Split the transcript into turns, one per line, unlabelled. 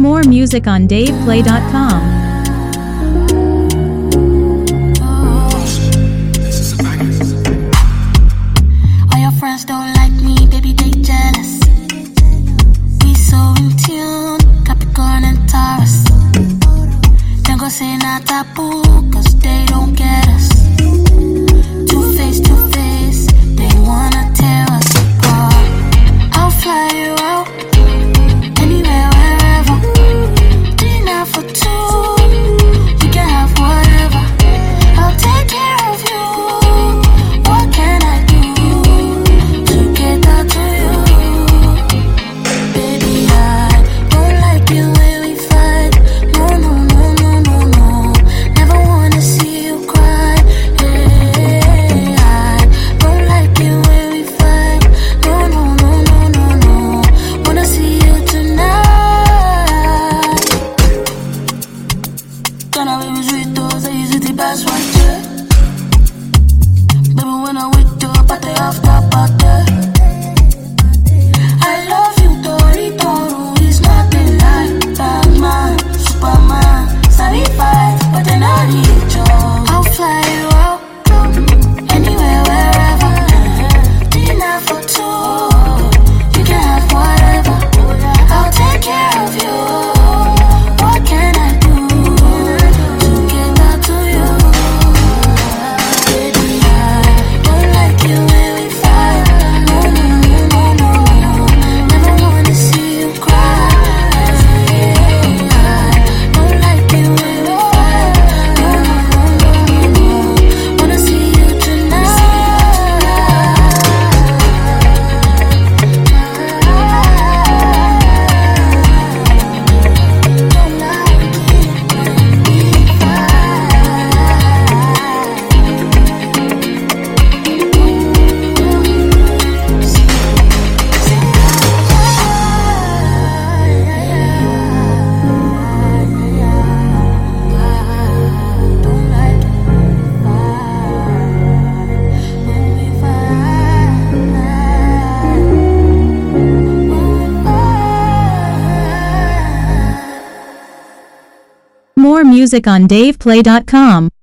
More music on DavePlay.com.
All your friends don't like me, baby, they jealous. We so in tune, Capricorn and Taurus. Then go say not taboo, cause they don't get us. Two-face, they wanna tear us apart. I'll fly you out, anywhere, wherever. Dinner for two, you can have whatever. I'll take care of you. What can I do to get that to you? Baby, I don't like it when we fight. No, no, no, no, no, no. Never wanna see you cry. Yeah, I don't like it when we fight. No, no, no, no, no, no. Wanna see you tonight. Gonna be with sweet doors, I use it the best one, yeah. Baby, when I'm with you, party after party. I love you, Dorito, is nothing like Batman, Superman, certified, but then I need you. I'll fly you out, anywhere, wherever. Dinner for two, you can have whatever. I'll take care of you. What can I do to get back to you? Baby, I don't like it when we fight. No, no, no, no, no, no. Never wanna see you cry. Yeah, I don't like it when we fight. No, no, no, no, no, no. Wanna see you tonight. Don't like it when we
More music on DavePlay.com.